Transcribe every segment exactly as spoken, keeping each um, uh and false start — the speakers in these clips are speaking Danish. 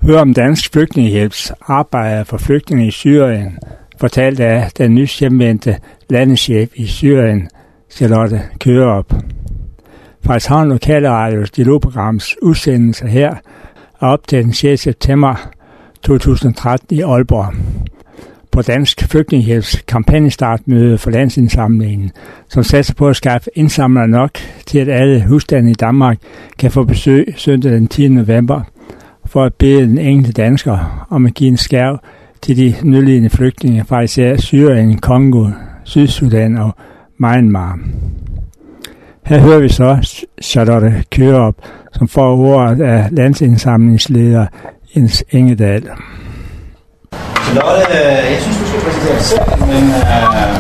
høre om Dansk Flygtningehjælps arbejde for flygtninge i Syrien, fortalt af den nys hjemvendte landeschef i Syrien, Charlotte Kørup. Frederikshavn Lokalradios dialogprograms udsendelse her er op til den sjette september to tusind og tretten i Aalborg. På Dansk Flygtningehjælps kampagnestartmøde for landsindsamlingen, som satser på at skaffe indsamlere nok til, at alle husstande i Danmark kan få besøg søndag den tiende november, for at bede den enkelte dansker om at give en skærv til de nødlidende flygtninge fra især Syrien, Kongo, Sydsudan og Myanmar. Her hører vi så Charlotte Kørup, som får ordet af landsindsamlingsleder Jens Engedal. Charlotte, jeg synes, du skal præsentere dig selv, men øh,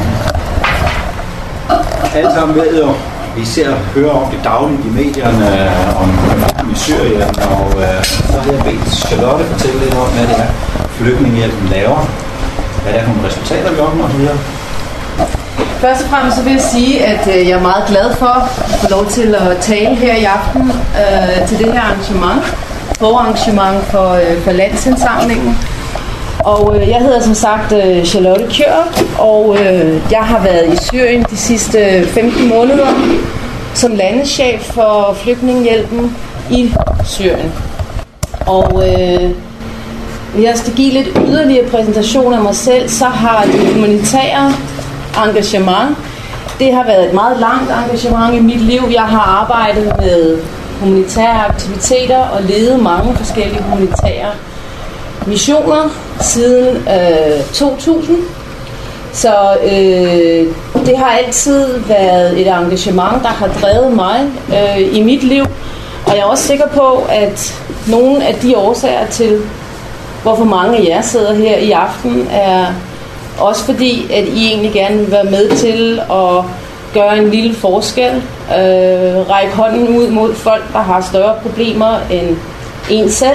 alle sammen ved jo, vi ser og hører om det dagligt i medierne, øh, om flygtninge i Syrien, og øh, så har jeg bedt Charlotte fortælle lidt om, hvad det er, Flygtningehjælpen laver, hvad det er for nogle resultater, vi opnår osv. Først og fremmest så vil jeg sige, at øh, jeg er meget glad for at få lov til at tale her i aften øh, til det her arrangement, forarrangement for, øh, for landsindsamlingen. Og øh, jeg hedder som sagt øh, Charlotte Kørup, og øh, jeg har været i Syrien de sidste femten måneder som landeschef for Flygtningehjælpen i Syrien. Og øh, jeg skal give lidt yderligere præsentation af mig selv, så har det humanitære engagement, det har været et meget langt engagement i mit liv. Jeg har arbejdet med humanitære aktiviteter og ledet mange forskellige humanitære missioner siden øh, to tusind. Så øh, det har altid været et engagement, der har drevet mig øh, i mit liv. Og jeg er også sikker på, at nogle af de årsager til, hvorfor mange af jer sidder her i aften, er også fordi, at I egentlig gerne vil være med til at gøre en lille forskel. Øh, række hånden ud mod folk, der har større problemer end en selv.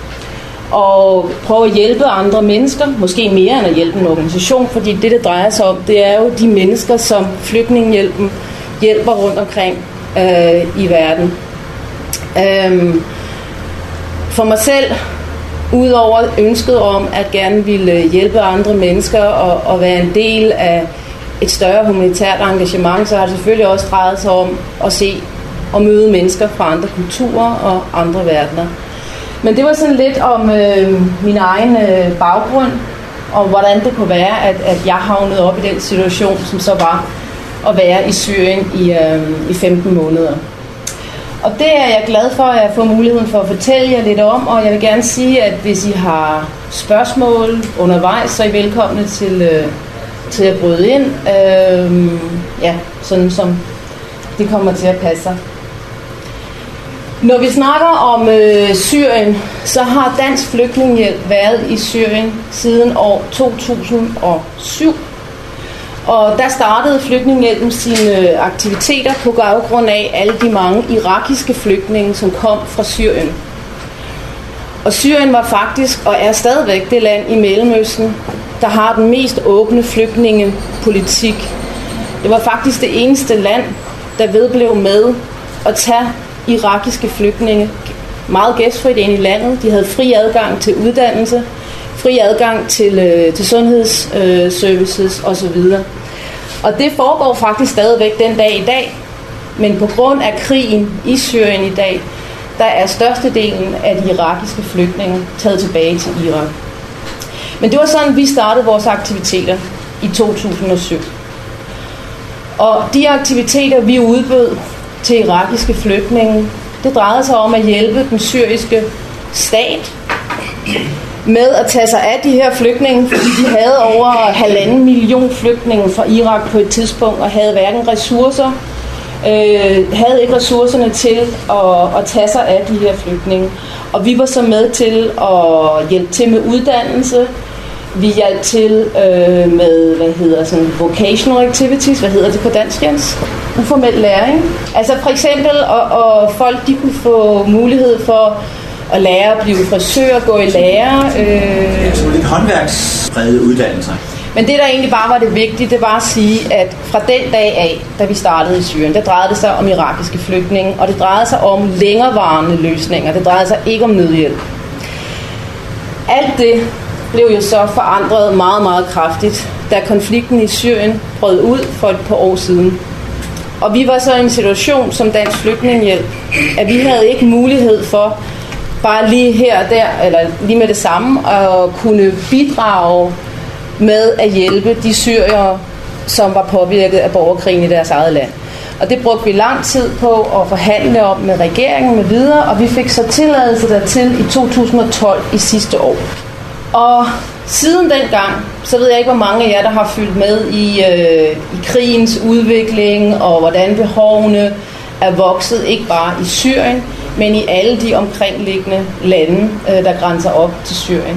Og prøve at hjælpe andre mennesker, måske mere end at hjælpe en organisation, fordi det, det drejer sig om, det er jo de mennesker, som Flygtningehjælpen hjælper rundt omkring øh, i verden. Øh, for mig selv, udover ønsket om at gerne ville hjælpe andre mennesker og, og være en del af et større humanitært engagement, så har det selvfølgelig også drejet sig om at se og møde mennesker fra andre kulturer og andre verdener. Men det var sådan lidt om øh, min egen øh, baggrund, og hvordan det kunne være, at, at jeg havnede op i den situation, som så var at være i Syrien i, øh, i femten måneder. Og det er jeg glad for, at jeg får muligheden for at fortælle jer lidt om, og jeg vil gerne sige, at hvis I har spørgsmål undervejs, så er I velkomne til, øh, til at bryde ind, øh, ja, sådan som det kommer til at passe sig. Når vi snakker om øh, Syrien, så har Dansk Flygtningehjælp været i Syrien siden år to tusind og syv. Og der startede Flygtningehjælpen sine aktiviteter på baggrund af alle de mange irakiske flygtninge, som kom fra Syrien. Og Syrien var faktisk og er stadigvæk det land i Mellemøsten, der har den mest åbne flygtningepolitik. Det var faktisk det eneste land, der vedblev med at tage irakiske flygtninge meget gæstfrit ind i landet. De havde fri adgang til uddannelse, fri adgang til, øh, til sundhedsservices øh, osv. Og det foregår faktisk stadigvæk den dag i dag, men på grund af krigen i Syrien i dag, der er størstedelen af de irakiske flygtninge taget tilbage til Irak. Men det var sådan, vi startede vores aktiviteter i to tusind og syv. Og de aktiviteter, vi udbød til irakiske flygtninge, det drejede sig om at hjælpe den syriske stat med at tage sig af de her flygtninge, fordi de havde over halvanden million flygtninge fra Irak på et tidspunkt, og havde hverken ressourcer, øh, havde ikke ressourcerne til at, at tage sig af de her flygtninge. Og vi var så med til at hjælpe til med uddannelse. Vi hjalp til øh, med, hvad hedder sådan, vocational activities, hvad hedder det på dansk, Jens? Uformel læring. Altså for eksempel, og, og folk de kunne få mulighed for at lære at blive frisør, gå i lære. Øh. Ja, så lidt håndværksprægede uddannelser. Men det, der egentlig bare var det vigtige, det var at sige, at fra den dag af, da vi startede i Syrien, der drejede det sig om irakiske flygtninge, og det drejede sig om længerevarende løsninger. Det drejede sig ikke om nødhjælp. Alt det blev jo så forandret meget, meget kraftigt, da konflikten i Syrien brød ud for et par år siden. Og vi var så i en situation som Dansk Flygtningehjælp, at vi havde ikke mulighed for bare lige her og der, eller lige med det samme, at kunne bidrage med at hjælpe de syrere, som var påvirket af borgerkrigen i deres eget land. Og det brugte vi lang tid på at forhandle om med regeringen med videre, og vi fik så tilladelse dertil i to tusind og tolv i sidste år. Og siden dengang, så ved jeg ikke, hvor mange af jer, der har fylgt med i, øh, i krigens udvikling, og hvordan behovene er vokset, ikke bare i Syrien, men i alle de omkringliggende lande, øh, der grænser op til Syrien.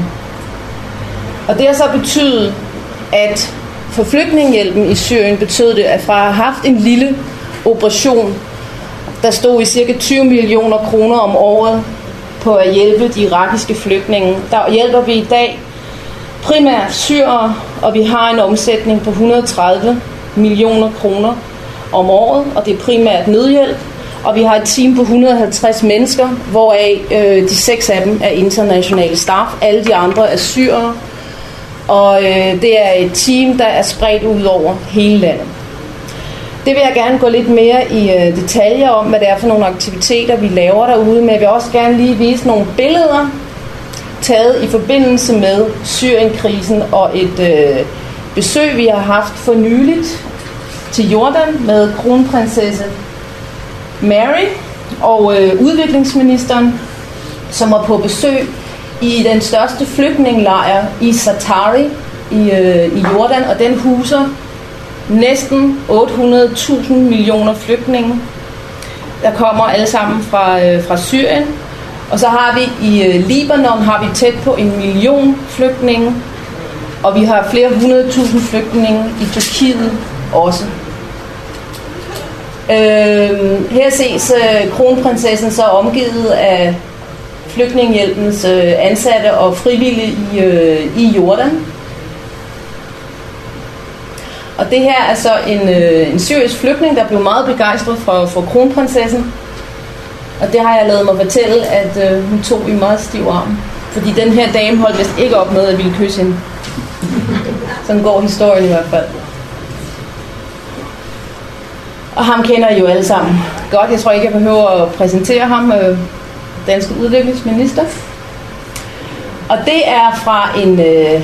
Og det har så betydet, at for flygtningehjælpen i Syrien betød det, at fra at have haft en lille operation, der stod i cirka tyve millioner kroner om året på at hjælpe de irakiske flygtninge, der hjælper vi i dag primært syrere, og vi har en omsætning på et hundrede og tredive millioner kroner om året, og det er primært nødhjælp, og vi har et team på et hundrede og halvtreds mennesker, hvoraf øh, de seks af dem er internationale staff, alle de andre er syrere, og øh, det er et team, der er spredt ud over hele landet. Det vil jeg gerne gå lidt mere i øh, detaljer om, hvad det er for nogle aktiviteter, vi laver derude, men jeg vil også gerne lige vise nogle billeder, taget i forbindelse med Syrienkrisen og et øh, besøg, vi har haft for nyligt til Jordan med kronprinsesse Mary og øh, udviklingsministeren, som var på besøg i den største flygtningelejr i Zaatari i, øh, i Jordan, og den huser næsten otte hundrede tusind millioner flygtninge, der kommer alle sammen fra, øh, fra Syrien. Og så har vi i øh, Libanon har vi tæt på en million flygtninge, og vi har flere hundrede tusind flygtninge i Tyrkiet også. Øh, her ses øh, kronprinsessen så omgivet af flygtningehjælpens øh, ansatte og frivillige i, øh, i Jordan. Og det her er så en, øh, en syrisk flygtning, der blev meget begejstret for, for kronprinsessen. Og det har jeg lavet mig fortælle, at øh, hun tog i meget stiv arm. Fordi den her dame holdt vist ikke op med at ville kysse hende. Sådan går historien i hvert fald. Og ham kender I jo alle sammen godt. Jeg tror ikke, jeg behøver at præsentere ham, øh, danske udviklingsminister. Og det er fra en øh,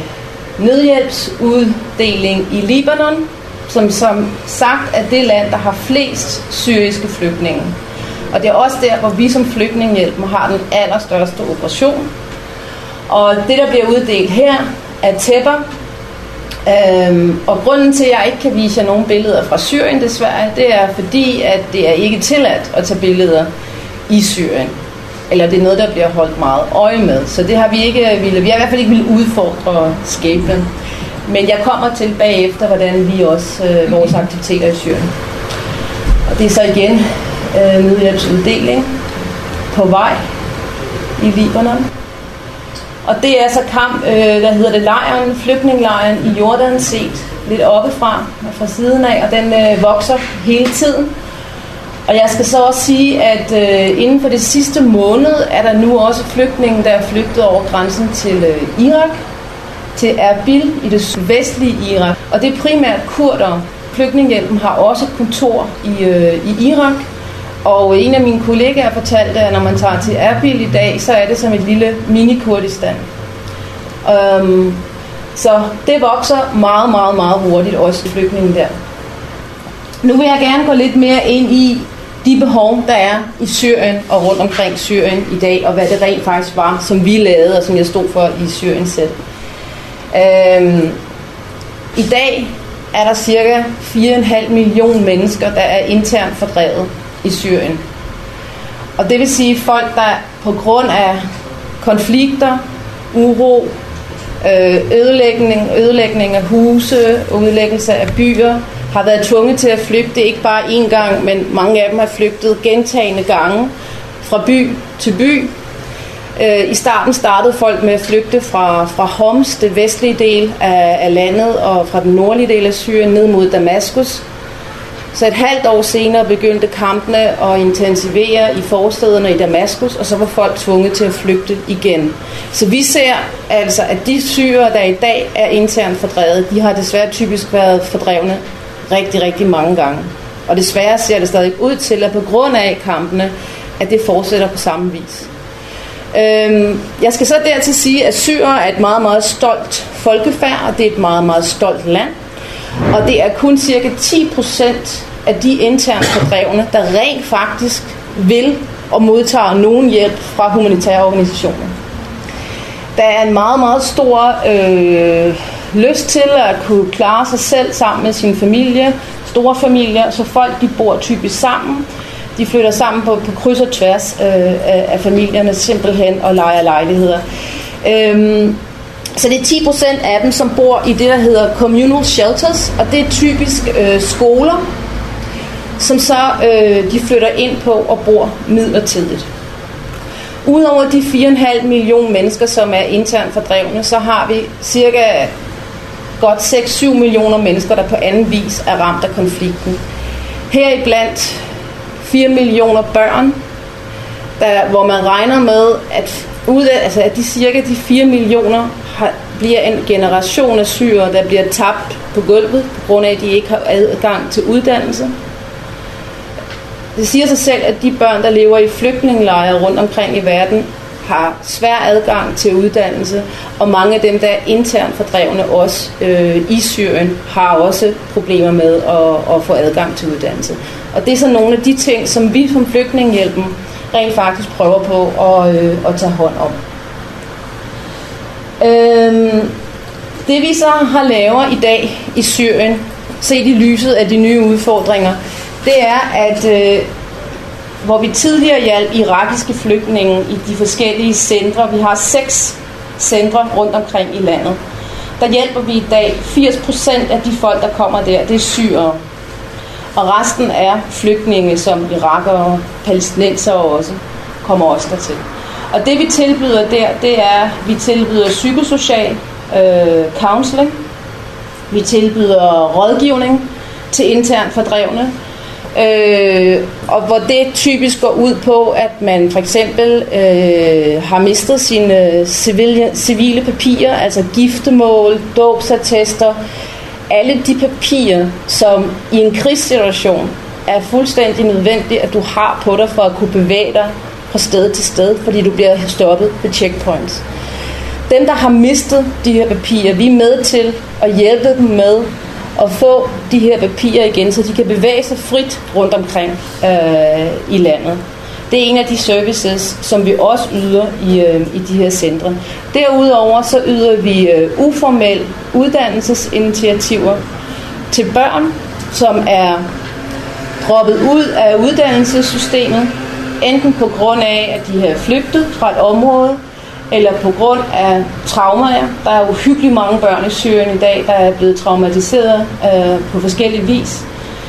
nødhjælpsuddeling i Libanon, som som sagt er det land, der har flest syriske flygtninge. Og det er også der, hvor vi som Flygtningehjælpen har den allerstørste operation. Og det, der bliver uddelt her, er tæpper. Øhm, og grunden til, at jeg ikke kan vise jer nogle billeder fra Syrien desværre, det er fordi, at det er ikke tilladt at tage billeder i Syrien. Eller det er noget, der bliver holdt meget øje med. Så det har vi ikke ville. Vi har i hvert fald ikke ville udfordre skæbnen. Men jeg kommer til bagefter, hvordan vi også øh, vores aktiviteter i Syrien. Og det er så igen øh, nødhjælpsuddeling på vej i Libanon. Og det er så kamp, øh, der hedder det lejren, flygtningelejren i Jordan, set lidt oppefra og fra siden af, og den øh, vokser hele tiden. Og jeg skal så også sige, at øh, inden for det sidste måned er der nu også flygtninge, der er flygtet over grænsen til øh, Irak, til Erbil i det sydvestlige Irak. Og det er primært kurdere. Flygtningehjælpen har også et kontor i, øh, i Irak. Og en af mine kollegaer fortalte, at når man tager til Erbil i dag, så er det som et lille mini-Kurdistan. Um, så det vokser meget, meget, meget hurtigt, også flygtningen der. Nu vil jeg gerne gå lidt mere ind i de behov, der er i Syrien og rundt omkring Syrien i dag, og hvad det rent faktisk var, som vi lavede, og som jeg stod for i Syrien selv. Um, I dag er der cirka fire komma fem millioner mennesker, der er internt fordrevet i Syrien. Og det vil sige folk, der på grund af konflikter, uro, ødelægning, ødelægning af huse, ødelæggelse af byer, har været tvunget til at flygte, ikke bare én gang, men mange af dem har flygtet gentagne gange fra by til by. I starten startede folk med at flygte fra, fra Homs, det vestlige del af, af landet, og fra den nordlige del af Syrien ned mod Damaskus. Så et halvt år senere begyndte kampene at intensivere i forstederne i Damaskus, og så var folk tvunget til at flygte igen. Så vi ser altså, at de syrere, der i dag er internt fordrevet, de har desværre typisk været fordrevne rigtig, rigtig mange gange. Og desværre ser det stadig ud til, at på grund af kampene, at det fortsætter på samme vis. Øhm, jeg skal så dertil sige, at syrere er et meget, meget stolt folkefærd, og det er et meget, meget stolt land. Og det er kun cirka ti procent af de internt fordrevne, der rent faktisk vil og modtager nogen hjælp fra humanitære organisationer. Der er en meget, meget stor øh, lyst til at kunne klare sig selv sammen med sin familie, store familier, så folk de bor typisk sammen. De flytter sammen på, på kryds og tværs øh, af, af familierne simpelthen og lejer lejligheder. Øhm, Så det er ti procent af dem, som bor i det, der hedder communal shelters, og det er typisk øh, skoler, som så øh, de flytter ind på og bor midlertidigt. Udover de fire komma fem millioner mennesker, som er internt fordrevne, så har vi cirka godt seks til syv millioner mennesker, der på anden vis er ramt af konflikten. Heriblandt fire millioner børn, der, hvor man regner med, at, ud af, altså at de cirka de fire millioner har, bliver en generation af syrere, der bliver tabt på gulvet, på grund af, at de ikke har adgang til uddannelse. Det siger sig selv, at de børn, der lever i flygtningelejre rundt omkring i verden, har svær adgang til uddannelse, og mange af dem, der er internt fordrevne også øh, i Syrien, har også problemer med at, at få adgang til uddannelse. Og det er så nogle af de ting, som vi som Flygtningehjælpen rent faktisk prøver på at, øh, at tage hånd om. Øhm, det vi så har lavet i dag i Syrien, set i lyset af de nye udfordringer, det er, at øh, hvor vi tidligere hjalp irakiske flygtninge i de forskellige centre, vi har seks centre rundt omkring i landet, der hjælper vi i dag firs procent af de folk, der kommer der, det er syrere. Og resten er flygtninge, som irakere, palæstinensere også, kommer også dertil. Og det vi tilbyder der, det er, vi tilbyder psykosocial øh, counseling, vi tilbyder rådgivning til internt fordrevne, øh, og hvor det typisk går ud på, at man for eksempel øh, har mistet sine civile, civile papirer, altså giftemål, dåbsattester, alle de papirer, som i en krigssituation er fuldstændig nødvendigt, at du har på dig for at kunne bevæge dig fra sted til sted, fordi du bliver stoppet ved checkpoints. Dem, der har mistet de her papirer, vi er med til at hjælpe dem med at få de her papirer igen, så de kan bevæge sig frit rundt omkring øh, i landet. Det er en af de services, som vi også yder i, øh, i de her centre. Derudover så yder vi øh, uformelle uddannelsesinitiativer til børn, som er droppet ud af uddannelsessystemet, enten på grund af, at de har flygtet fra et område, eller på grund af traumer. Der er uhyggeligt mange børn i Syrien i dag, der er blevet traumatiseret øh, på forskellige vis.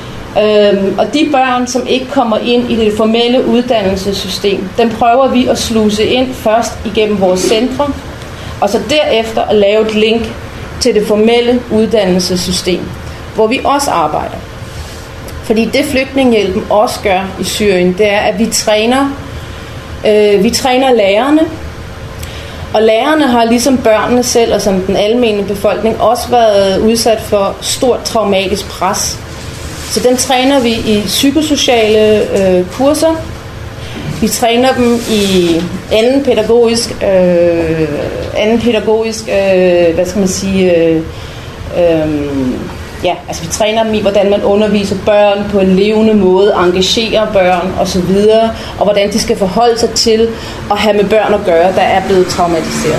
Øhm, og de børn, som ikke kommer ind i det formelle uddannelsessystem, dem prøver vi at sluse ind først igennem vores centre, og så derefter at lave et link til det formelle uddannelsessystem, hvor vi også arbejder. Fordi det Flygtningehjælpen også gør i Syrien, det er, at vi træner, øh, vi træner lærerne, og lærerne har ligesom børnene selv og som den almene befolkning også været udsat for stort traumatisk pres. Så dem træner vi i psykosociale øh, kurser. Vi træner dem i anden pædagogisk, øh, anden pædagogisk, øh, hvad skal man sige, øh, øh, ja, altså vi træner dem i, hvordan man underviser børn på en levende måde, engagerer børn osv., og hvordan de skal forholde sig til at have med børn at gøre, der er blevet traumatiseret.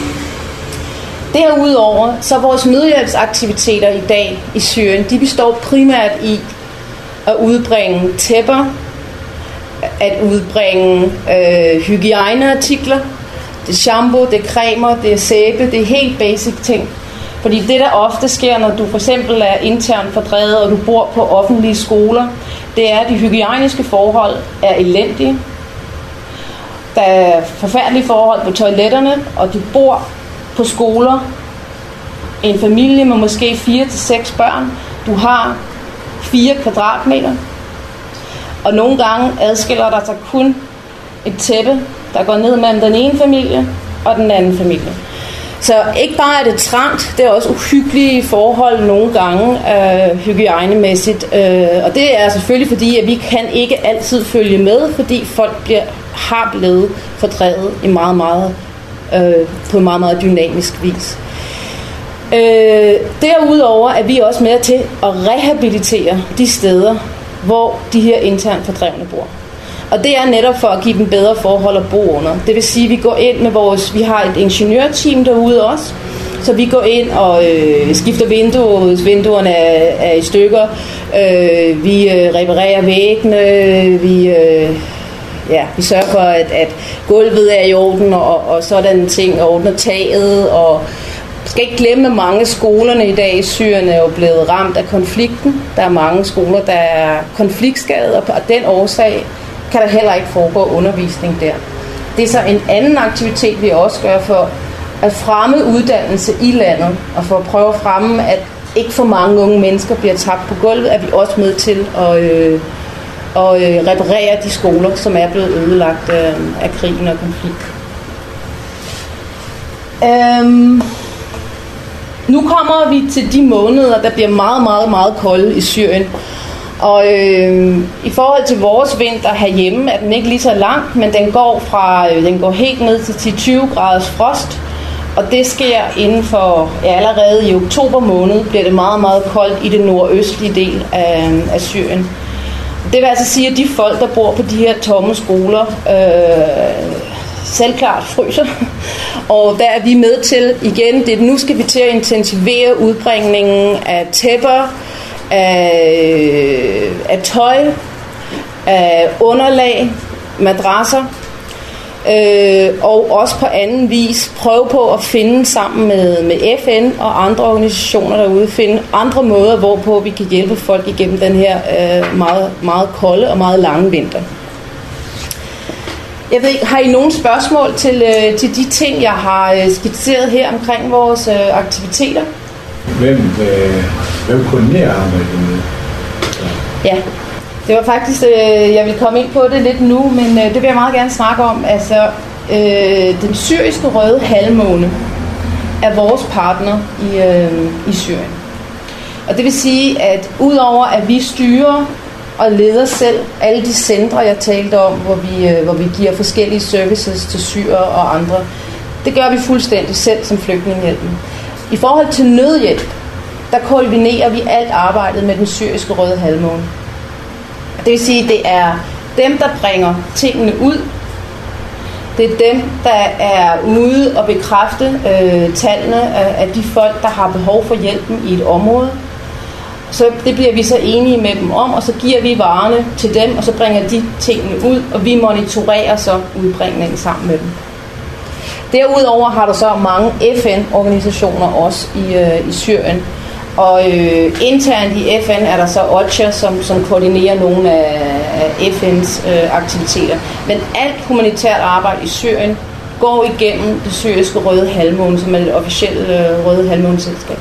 Derudover så vores nødhjælpsaktiviteter i dag i Syrien, de består primært i at udbringe tæpper, at udbringe øh, hygiejneartikler, det er shampoo, det er cremer, det er sæbe, det er helt basic ting. Fordi det der ofte sker, når du for eksempel er internt fordrevet, og du bor på offentlige skoler, det er, at de hygiejniske forhold er elendige. Der er forfærdelige forhold på toiletterne, og du bor på skoler, en familie med måske fire til seks børn. Du har fire kvadratmeter. Og nogle gange adskiller der sig kun et tæppe, der går ned mellem den ene familie og den anden familie. Så ikke bare er det trangt, det er også uhyggelige forhold nogle gange øh, hygiejnemæssigt. Øh, og det er selvfølgelig fordi, at vi kan ikke altid følge med, fordi folk bliver, har blevet fordrevet i meget, meget, øh, på en meget, meget dynamisk vis. Øh, derudover er vi også med til at rehabilitere de steder, hvor de her internt fordrevne bor. Og det er netop for at give dem bedre forhold at bo under. Det vil sige, at vi går ind med vores, vi har et ingeniørteam derude også, så vi går ind og øh, skifter vinduer, hvis vinduerne er, er i stykker. Øh, vi øh, reparerer væggene, vi, øh, ja, vi sørger for, at, at gulvet er i orden, og, og sådan ting, og ordner taget. Og jeg skal ikke glemme, at mange skolerne i dag i Syrien er jo blevet ramt af konflikten. Der er mange skoler, der er konfliktskadede, og af den årsag kan der heller ikke foregå undervisning der. Det er så en anden aktivitet, vi også gør for at fremme uddannelse i landet, og for at prøve at fremme, at ikke for mange unge mennesker bliver tabt på gulvet, er vi også med til at, øh, at øh, reparere de skoler, som er blevet ødelagt øh, af krigen og konflikt. Øhm, nu kommer vi til de måneder, der bliver meget, meget, meget kolde i Syrien. Og øh, i forhold til vores vinter herhjemme er den ikke lige så lang, men den går fra øh, den går helt ned til ti til tyve graders frost, og det sker inden for ja, allerede i oktober måned bliver det meget meget koldt i den nordøstlige del af, af Syrien. Det vil altså sige, at de folk der bor på de her tomme skoler øh, selvklart fryser, og der er vi med til igen. Det nu skal vi til at intensivere udbringningen af tæpper, Af, af tøj, af underlag, madrasser, øh, og også på anden vis prøve på at finde sammen med, med F N og andre organisationer derude, finde andre måder, hvorpå vi kan hjælpe folk igennem den her øh, meget, meget kolde og meget lange vinter. Jeg ved ikke, har I nogle spørgsmål til, øh, til de ting, jeg har skitseret her omkring vores øh, aktiviteter? Hvem, øh, hvem koordinerer arbejdet med? Ja, det var faktisk, øh, jeg vil komme ind på det lidt nu, men øh, det vil jeg meget gerne snakke om. Altså, øh, den syriske røde halvmåne er vores partner i, øh, i Syrien. Og det vil sige, at udover at vi styrer og leder selv alle de centre, jeg talte om, hvor vi, øh, hvor vi giver forskellige services til syrere og andre, det gør vi fuldstændig selv som Flygtningehjælpen. I forhold til nødhjælp, der koordinerer vi alt arbejdet med den syriske røde halvmåne. Det vil sige, det er dem, der bringer tingene ud. Det er dem, der er ude og bekræfte øh, tallene af, af de folk, der har behov for hjælpen i et område. Så det bliver vi så enige med dem om, og så giver vi varerne til dem, og så bringer de tingene ud, og vi monitorerer så udbringningen sammen med dem. Derudover har der så mange F N-organisationer også i, øh, i Syrien. Og øh, internt i F N er der så OCHA, som, som koordinerer nogle af, af F N's øh, aktiviteter. Men alt humanitært arbejde i Syrien går igennem det syriske Røde Halvmåne, som er et officielt øh, Røde Halvmåne-selskab.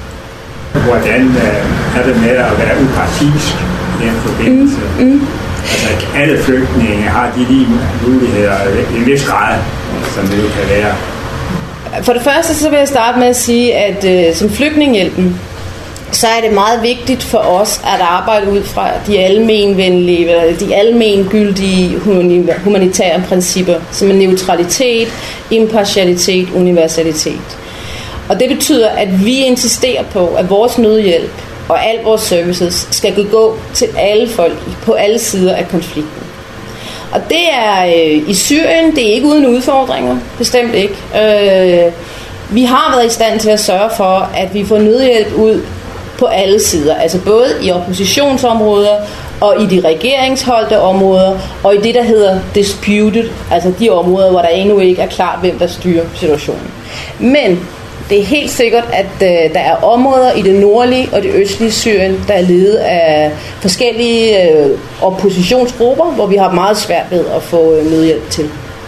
Hvordan øh, er det med at være upartisk i den forbindelse? Mm, mm. Altså, alle flygtninge har de lige muligheder i en vis grad, som det jo kan være. For det første så vil jeg starte med at sige, at øh, som Flygtningehjælpen, så er det meget vigtigt for os at arbejde ud fra de almenvenlige, de almengyldige humanitære principper, som er neutralitet, impartialitet, universalitet. Og det betyder, at vi insisterer på, at vores nødhjælp og al vores services skal gå til alle folk på alle sider af konflikten. Og det er øh, i Syrien, det er ikke uden udfordringer, bestemt ikke. Øh, vi har været i stand til at sørge for, at vi får nødhjælp ud på alle sider, altså både i oppositionsområder og i de regeringsholdte områder og i det, der hedder disputed, altså de områder, hvor der endnu ikke er klart, hvem der styrer situationen. Men det er helt sikkert, at øh, der er områder i det nordlige og det østlige Syrien, der er ledet af forskellige øh, oppositionsgrupper, hvor vi har meget svært ved at få øh, nødhjælp til.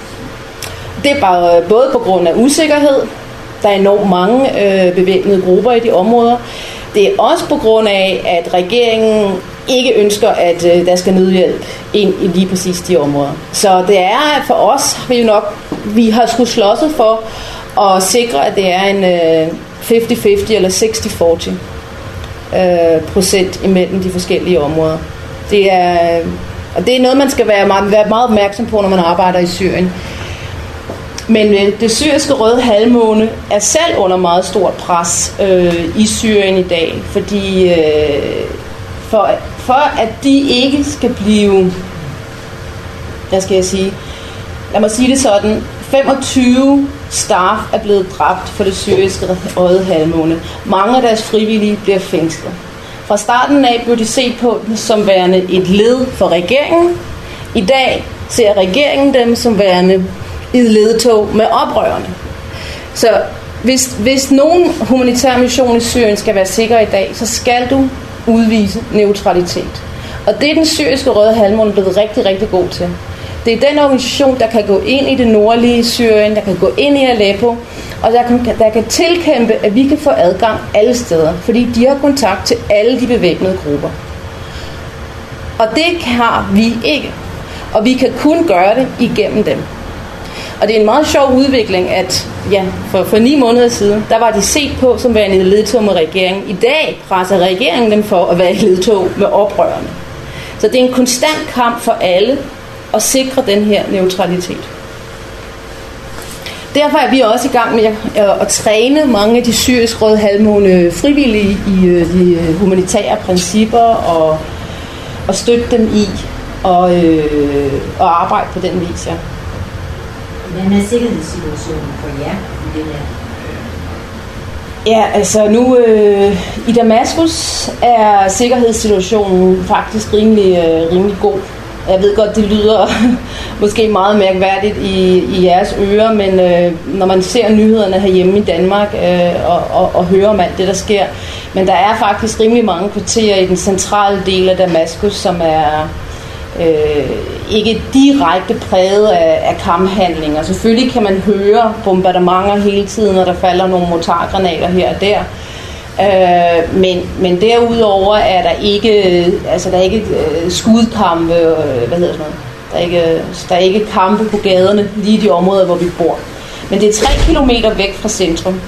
Det er bare, øh, både på grund af usikkerhed, der er enormt mange øh, bevæbnede grupper i de områder. Det er også på grund af, at regeringen ikke ønsker, at øh, der skal nødhjælp ind i lige præcis de områder. Så det er for os, vi jo nok, vi har skulle slåsset for at sikre, at det er en øh, halvtreds halvtreds eller seks fyrre øh, procent imellem de forskellige områder. Det er, og det er noget, man skal være meget, være meget opmærksom på, når man arbejder i Syrien. Men øh, det syriske røde halvmåne er selv under meget stort pres øh, i Syrien i dag, fordi øh, for, for at de ikke skal blive, hvad skal jeg sige, lad mig sige det sådan, femogtyve staff er blevet dræbt for det syriske røde halvmåne. Mange af deres frivillige bliver fængslet. Fra starten af blev de set på som værende et led for regeringen. I dag ser regeringen dem som værende i et ledtog med oprørerne. Så hvis, hvis nogen humanitær mission i Syrien skal være sikker i dag, så skal du udvise neutralitet. Og det er den syriske røde halvmåne blevet rigtig, rigtig god til. Det er den organisation, der kan gå ind i det nordlige Syrien, der kan gå ind i Aleppo, og der kan, der kan tilkæmpe, at vi kan få adgang alle steder, fordi de har kontakt til alle de bevæbnede grupper. Og det har vi ikke. Og vi kan kun gøre det igennem dem. Og det er en meget sjov udvikling, at ja, for, for ni måneder siden, der var de set på som værende i ledtog med regeringen. I dag presser regeringen dem for at være i ledtog med oprørerne. Så det er en konstant kamp for alle at sikre den her neutralitet. Derfor er vi også i gang med at, at træne mange af de syriske røde halvmåne frivillige i de humanitære principper og, og støtte dem i og, øh, og arbejde på den vis, ja. Hvordan er sikkerhedssituationen for jer i det her? Ja, altså nu øh, i Damaskus er sikkerhedssituationen faktisk rimelig, øh, rimelig god. Jeg ved godt, det lyder måske meget mærkværdigt i, i jeres ører, men øh, når man ser nyhederne herhjemme i Danmark øh, og, og, og hører om alt det, der sker. Men der er faktisk rimelig mange kvarterer i den centrale del af Damaskus, som er øh, ikke direkte præget af, af kamphandlinger. Selvfølgelig kan man høre bombardementer hele tiden, når der falder nogle mortargranater her og der. Øh, men, men derudover er der ikke, altså der er ikke øh, skudkampe, øh, hvad hedder sådan noget. Der er ikke, der er ikke kampe på gaderne lige i de områder, hvor vi bor. Men det er tre kilometer væk fra centrum.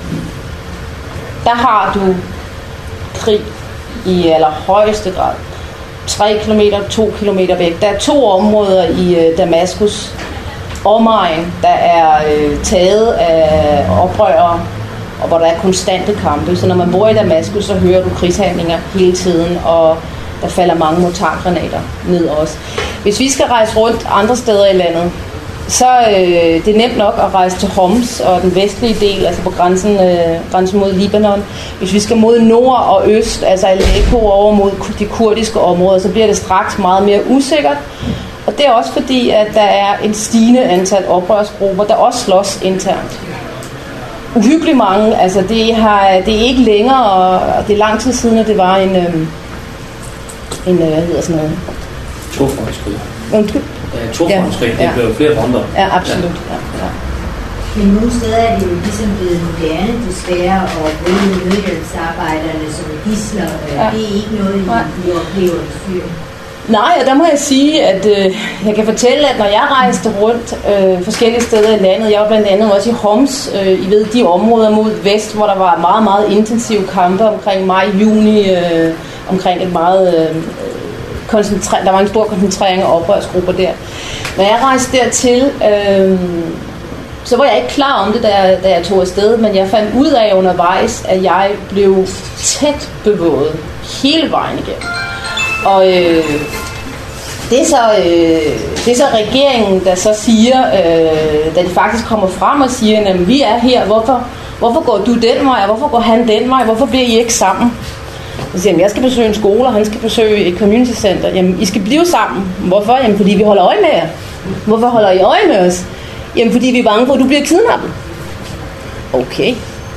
Der har du krig i allerhøjeste grad. tre kilometer, to kilometer væk. Der er to områder i øh, Damaskus omegn, der er øh, taget af oprørere, og hvor der er konstante kampe. Så når man bor i Damaskus, så hører du krigshandlinger hele tiden, og der falder mange mortargranater ned også. Hvis vi skal rejse rundt andre steder i landet, så øh, det er nemt nok at rejse til Homs og den vestlige del, altså på grænsen, øh, grænsen mod Libanon. Hvis vi skal mod nord og øst, altså Aleppo over mod de kurdiske områder, så bliver det straks meget mere usikkert. Og det er også fordi, at der er en stigende antal oprørsgrupper, der også slås internt. Uhyggeligt mange, altså det, har, det er ikke længere, og det er lang tid siden, at det var en, øhm, en hvad hedder sådan noget? Tofrontskrig. Undskyld? Ja, tofrontskrig, ja, det blev flere fronter. Ja, absolut. Ja. Ja, ja. Men nogle steder er det jo ligesom blevet moderne, desværre, og bruge nødhjælpsarbejderne som gidsler. Ja. Det er ikke noget, I oplever i Syrien. Nej, og der må jeg sige, at øh, jeg kan fortælle, at når jeg rejste rundt øh, forskellige steder i landet, jeg var blandt andet også i Homs, øh, I ved, de områder mod vest, hvor der var meget, meget intensive kampe omkring maj-juni, øh, omkring et meget, øh, koncentre- der var en stor koncentrering af oprørsgrupper der. Når jeg rejste dertil, øh, så var jeg ikke klar om det, da jeg, da jeg tog afsted, men jeg fandt ud af undervejs, at jeg blev tæt bevåget hele vejen igennem. Og øh, det, er så, øh, det er så regeringen, der så siger, øh, da de faktisk kommer frem og siger, at vi er her, hvorfor, hvorfor går du den vej, og hvorfor går han den vej, hvorfor bliver I ikke sammen? Så siger han, jeg skal besøge en skole, og han skal besøge et community center. Jamen, I skal blive sammen. Hvorfor? Jamen, fordi vi holder øje med jer. Hvorfor holder I øje med os? Jamen, fordi vi er bange for, at du bliver kidnappet. Okay.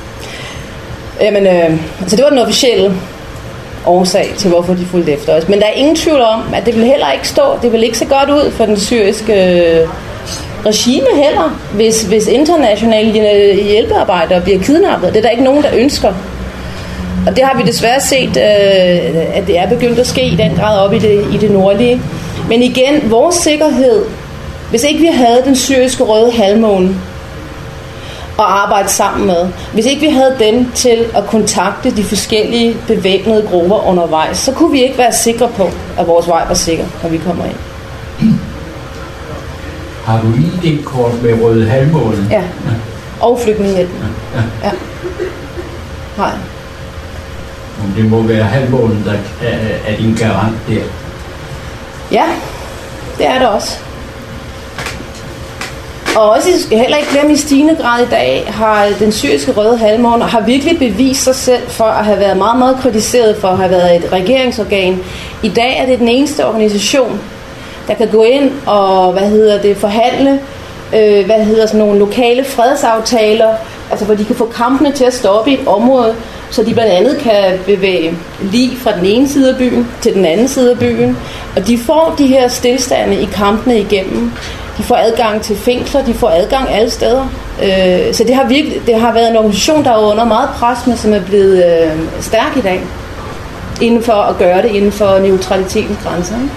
Jamen, øh, altså det var den officielle årsag til, hvorfor de fulgte efter os. Men der er ingen tvivl om, at det vil heller ikke stå, det vil ikke se godt ud for den syriske regime heller, hvis, hvis internationale hjælpearbejdere bliver kidnappet. Det er der ikke nogen, der ønsker. Og det har vi desværre set, øh, at det er begyndt at ske i den grad op i det, i det nordlige. Men igen, vores sikkerhed, hvis ikke vi havde den syriske røde halvmåne at arbejde sammen med, hvis ikke vi havde dem til at kontakte de forskellige bevæbnede grupper undervejs, så kunne vi ikke være sikre på, at vores vej var sikker, når vi kommer ind. Har du I D-kort med røde halvmåne? Ja, og flygtningehjælpen. Ja. Ja. Nej. Det må være halvmånen, der er, er din garant der. Ja, det er det også. Og også, I skal heller ikke glemme, i stigende grad i dag har den syriske røde halvmåne har virkelig bevist sig selv for at have været meget, meget kritiseret for at have været et regeringsorgan. I dag er det den eneste organisation, der kan gå ind og hvad hedder det, forhandle øh, hvad hedder sådan nogle lokale fredsaftaler, altså hvor de kan få kampene til at stoppe i et område, så de blandt andet kan bevæge lig fra den ene side af byen til den anden side af byen. Og de får de her stilstande i kampene igennem. De får adgang til fængsler, de får adgang alle steder. Øh, så det har virkelig, det har været en organisation, der er under meget pres, men som er blevet øh, stærk i dag, inden for at gøre det inden for neutralitetens grænser. Ikke?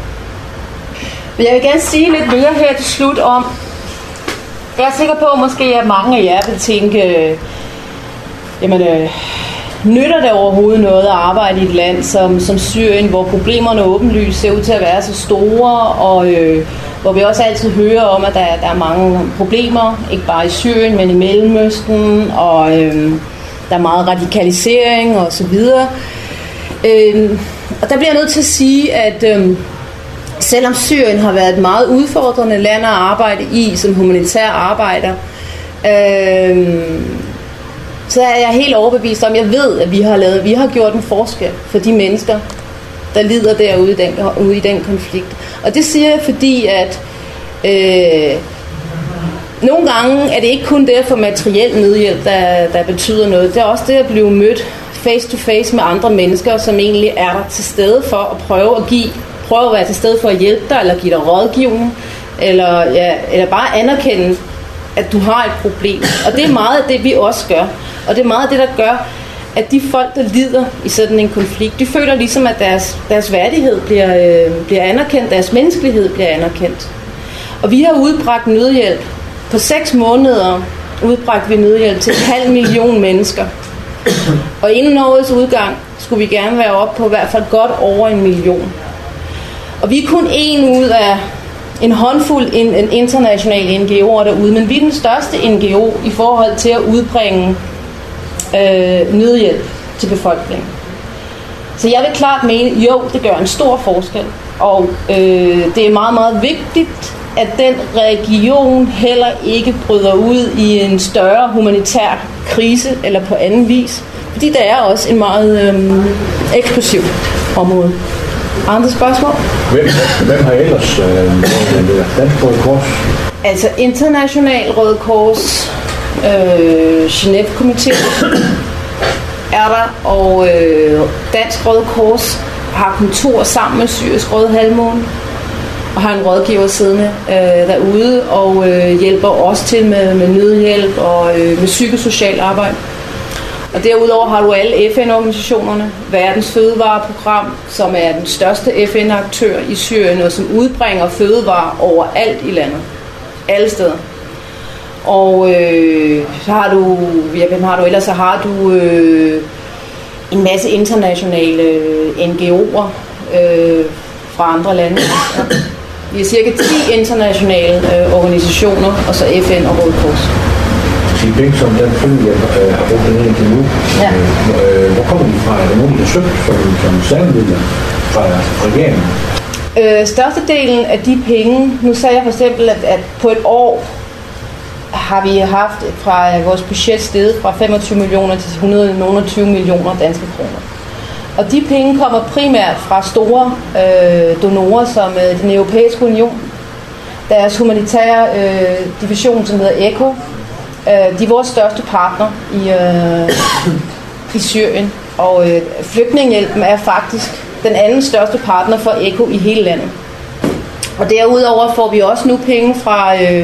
Men jeg vil gerne sige lidt mere her til slut om, jeg er sikker på, at måske at mange af jer vil tænke, øh, jamen, øh, nytter det overhovedet noget at arbejde i et land som, som Syrien, hvor problemerne åbenlyst ser ud til at være så store, og øh, hvor vi også altid hører om, at der, der er mange problemer, ikke bare i Syrien, men i Mellemøsten, og øh, der er meget radikalisering og så videre. Øh, og der bliver jeg nødt til at sige, at øh, selvom Syrien har været et meget udfordrende land at arbejde i som humanitær arbejder, øh, så er jeg helt overbevist om, jeg ved, at vi har lavet, vi har gjort en forskel for de mennesker, der lider derude i den, ude i den konflikt. Og det siger jeg, fordi at øh, nogle gange er det ikke kun det at få materiel nødhjælp, der, der betyder noget. Det er også det at blive mødt face to face med andre mennesker, som egentlig er der til stede for at prøve at give, prøve at være til stede for at hjælpe dig, eller give dig rådgivning, eller, ja, eller bare anerkende, at du har et problem. Og det er meget af det, vi også gør. Og det er meget af det, der gør, at de folk, der lider i sådan en konflikt, de føler ligesom, at deres, deres værdighed bliver, øh, bliver anerkendt, deres menneskelighed bliver anerkendt. Og vi har udbragt nødhjælp. På seks måneder udbragte vi nødhjælp til en halv million mennesker. Og inden årets udgang skulle vi gerne være oppe på i hvert fald godt over en million. Og vi er kun en ud af en håndfuld in, en internationale N G O'er derude, men vi er den største N G O i forhold til at udbringe øh, nødhjælp til befolkningen. Så jeg vil klart mene, jo, det gør en stor forskel, og øh, det er meget, meget vigtigt, at den region heller ikke bryder ud i en større humanitær krise eller på anden vis, fordi det er også en meget øh, eksplosiv område. Andre spørgsmål? Hvem, hvem har ellers øh, Dansk Røde Kors? Altså International Røde Kors, øh, Genève-komitéen er der, og øh, Dansk Røde Kors har kontor sammen med Syrisk Røde Halvmåne, og har en rådgiver siddende øh, derude, og øh, hjælper også til med, med nødhjælp og øh, med psykosocialt arbejde. Og derudover har du alle F N-organisationerne, Verdens Fødevareprogram, som er den største F N-aktør i Syrien, og som udbringer fødevarer overalt i landet. Alle steder. Og øh, så har du, ja, hvem har du ellers, så har du øh, en masse internationale N G O'er øh, fra andre lande. Ja. Vi er cirka ti internationale øh, organisationer, og så F N og Røde Kors. De penge, som den familie øh, har brugt ned indtil nu, ja. øh, hvor kommer de fra? Er der nogen, der søgt som, som særmidler fra regeringen? Øh, størstedelen af de penge, nu sagde jeg for eksempel, at, at på et år har vi haft fra vores budget steget fra femogtyve millioner til et hundrede og tyve millioner danske kroner. Og de penge kommer primært fra store øh, donorer som øh, den europæiske union, deres humanitære øh, division, som hedder ECHO. Øh, de er vores største partner i, øh, i Syrien, og øh, flygtningehjælpen er faktisk den anden største partner for ECHO i hele landet. Og derudover får vi også nu penge fra øh,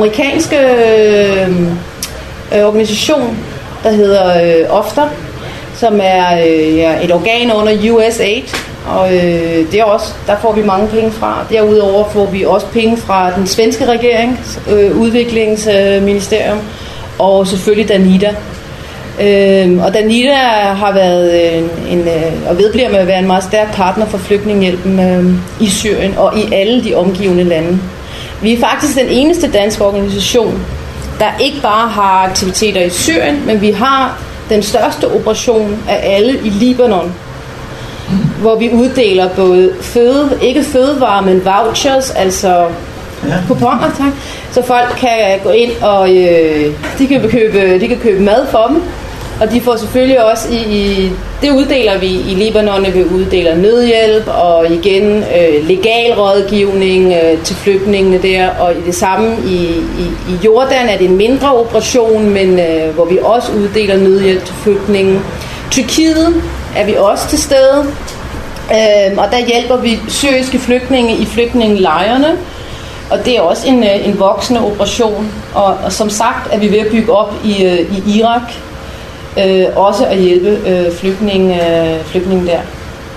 amerikanske øh, øh, organisation, der hedder øh, O F D A, som er øh, ja, et organ under U S A I D, og øh, det er også, der får vi mange penge fra. Derudover får vi også penge fra den svenske regering, øh, udviklingsministerium, og selvfølgelig Danida. Øh, og Danida har været en, en, og vedbliver med at være en meget stærk partner for flygtningehjælpen øh, i Syrien og i alle de omgivende lande. Vi er faktisk den eneste danske organisation, der ikke bare har aktiviteter i Syrien, men vi har den største operation af alle i Libanon, hvor vi uddeler både føde, ikke fødevarer, men vouchers, altså ja. kuponer, tak. Så folk kan gå ind og øh, de kan købe, de kan købe mad for dem, og de får selvfølgelig også i, i det uddeler vi i Libanon, vi uddeler nødhjælp og igen øh, legal rådgivning øh, til flygtningene der, og i det samme i, i, i Jordan er det en mindre operation, men øh, hvor vi også uddeler nødhjælp til flygtninge. Tyrkiet er vi også til stede, øh, og der hjælper vi syriske flygtninge i flygtningelejrene, og det er også en, en voksende operation, og, og som sagt er vi ved at bygge op i, i Irak, øh, også at hjælpe øh, flygtninge, øh, flygtninge der.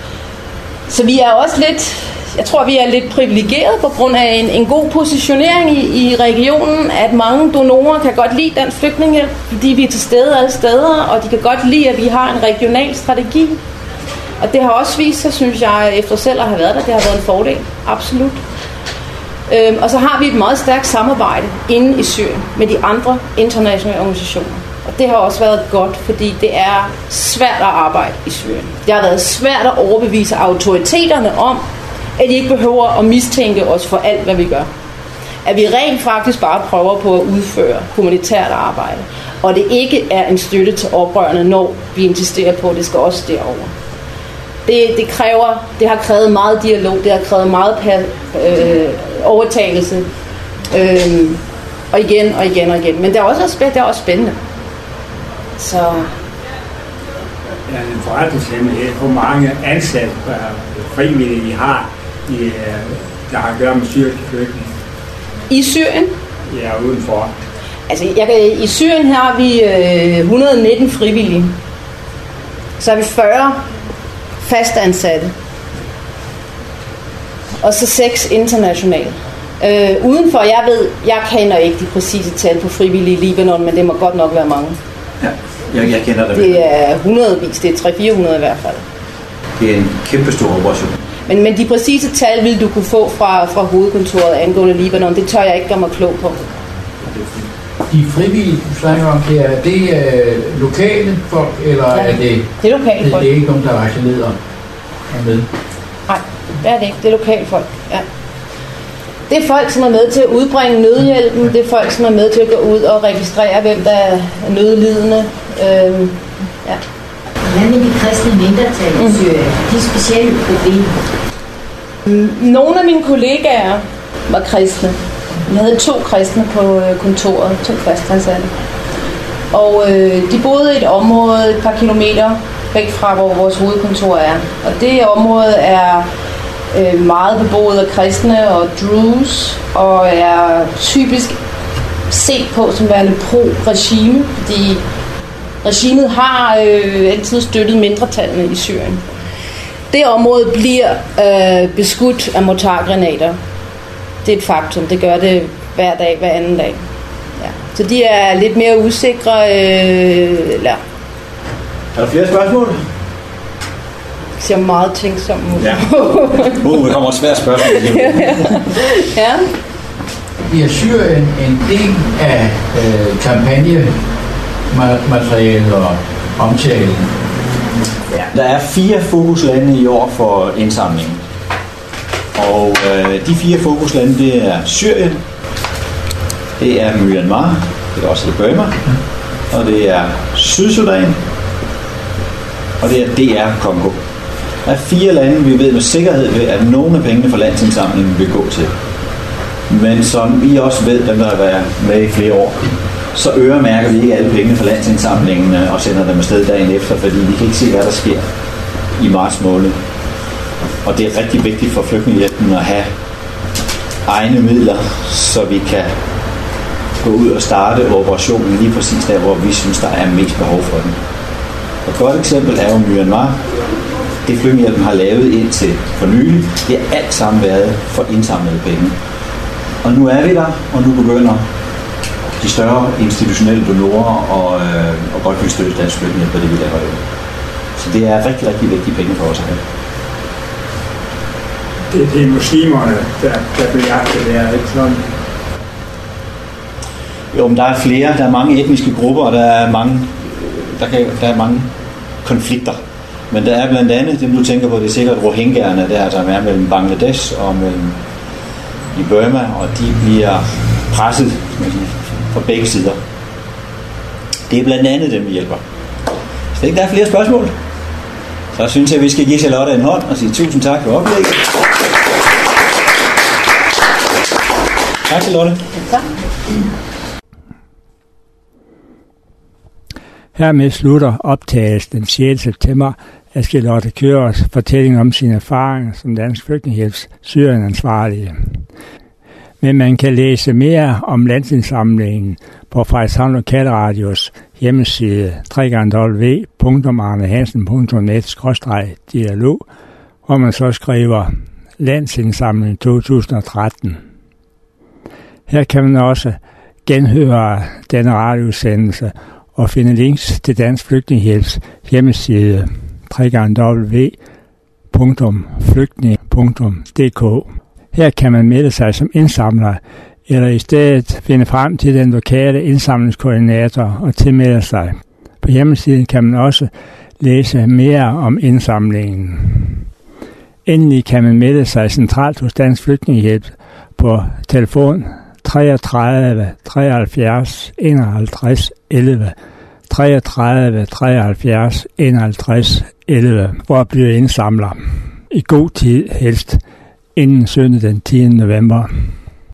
Så vi er også lidt, jeg tror vi er lidt privilegeret på grund af en, en god positionering i, i regionen, at mange donorer kan godt lide dansk flygtningehjælp, fordi vi er til stede alle steder, og de kan godt lide, at vi har en regional strategi. Og det har også vist sig, synes jeg, efter selv at have været der, det har været en fordel, absolut. Øhm, og så har vi et meget stærkt samarbejde inde i Syrien med de andre internationale organisationer. Og det har også været godt, fordi det er svært at arbejde i Syrien. Det har været svært at overbevise autoriteterne om, at de ikke behøver at mistænke os for alt, hvad vi gør. At vi rent faktisk bare prøver på at udføre humanitært arbejde. Og det ikke er en støtte til oprørerne, når vi insisterer på, at det skal også derover. Det, det, kræver, det har krævet meget dialog, det har krævet meget per, øh, overtagelse. Øh, og igen og igen og igen. Men det er også, det er også spændende. Så... Ja, en forretningshemmelighed, hvor mange ansatte frivillige I har, i, der har at gøre med syriske flygtninge. I Syrien? Ja, udenfor. Altså, jeg kan, i Syrien her har vi øh, et hundrede og nitten frivillige. Så har vi fyrre fastansatte. Og så seks internationale. Øh, udenfor, jeg ved, jeg kender ikke de præcise tal på frivillige i Libanon, men det må godt nok være mange. Ja, jeg, jeg kender det. Det er hundredvis, det er tre til fire hundrede i hvert fald. Det er en kæmpe stor operation. Men, men de præcise tal vil du kunne få fra, fra hovedkontoret angående Libanon, det tør jeg ikke gøre mig klog på. De frivillige, du snakker om, det er det øh, lokale folk, eller ja, er det... Det er lokale folk. Det er ikke nogen, der rejser ned og er med? Nej, det er det ikke. Det er lokale folk, ja. Det er folk, som er med til at udbringe nødhjælpen. Det er folk, som er med til at gå ud og registrere, hvem der er nødlidende. Øhm, ja. Hvad med de kristne mindretal i Syrien? De specielle problemer? Nogle af mine kollegaer var kristne. Vi havde to kristne på kontoret, to fastansatte. Og øh, de boede i et område et par kilometer væk fra, hvor vores hovedkontor er. Og det område er øh, meget beboet af kristne og druze, og er typisk set på som værende pro-regime, fordi regimet har øh, altid støttet mindretallene i Syrien. Det område bliver øh, beskudt af mortargranater. Det er et faktum. Det gør det hver dag, hver anden dag. Ja. Så de er lidt mere usikre. Øh, eller... Er der flere spørgsmål? Det ser meget tænksomt ud. Ja. Uh, der kommer et svært spørgsmål. Ja. Bliver Syrien en del af øh, kampagnematerialet og omtalen? Ja. Der er fire fokuslande i år for indsamlingen. Og øh, de fire fokuslande, det er Syrien, det er Myanmar, det er også Burma, og det er Sydsudan, og det er D R Kongo. Der er fire lande, vi ved med sikkerhed ved, at nogle af pengene fra landsindsamlingen vil gå til. Men som I også ved, dem der har været med i flere år, så øremærker vi ikke alle pengene fra landsindsamlingen og sender dem afsted dagen efter, fordi vi kan ikke se, hvad der sker i marts måned. Og det er rigtig vigtigt for flygtningehjælpen at have egne midler, så vi kan gå ud og starte operationen lige præcis der, hvor vi synes, der er mest behov for den. Et godt eksempel er jo Myanmar. Det Flygtningehjælpen har lavet indtil for nylig, det har alt sammen været for indsamlede penge. Og nu er vi der, og nu begynder de større institutionelle donorer og, øh, og godt vil støtte dansk flygtningehjælp på det, vi laver jo. Så det er rigtig, rigtig vigtige penge for os at have. Det, det er muslimerne, der, der bliver jagtet, det er ikke sådan. Jo, men der er flere, der er mange etniske grupper, og der er mange, der kan, der er mange konflikter. Men der er blandt andet, dem du tænker på, det er sikkert Rohingyerne, der, der er mellem Bangladesh og mellem i Burma, og de bliver presset fra begge sider. Det er blandt andet dem, vi hjælper. Hvis ikke der er flere spørgsmål, så synes jeg, vi skal give Charlotte en hånd og sige tusind tak for oplægget. Tak, Charlotte. Tak. Hermed slutter optagelsen den sjette september af Charlotte Kørers fortælling om sine erfaringer som Dansk Flygtningehjælps Syrien-ansvarlige. Men man kan læse mere om landsindsamlingen på Frederikshavn Lokalradios hjemmeside w w w punktum arnehansen punktum net skråstreg dialog, hvor man så skriver Landsindsamling to tusind og tretten. Her kan man også genhøre denne radiosendelse og finde links til Dansk Flygtningehjælps hjemmeside w w w punktum flygtning punktum d k. Her kan man melde sig som indsamler, eller i stedet finde frem til den lokale indsamlingskoordinator og tilmelde sig. På hjemmesiden kan man også læse mere om indsamlingen. Endelig kan man melde sig centralt hos Dansk Flygtningehjælp på telefon treogtredive treoghalvfjerds enoghalvtreds elleve, treogtredive treoghalvfjerds enoghalvtreds elleve, hvor at blive indsamler. I god tid helst inden søndag den tiende november.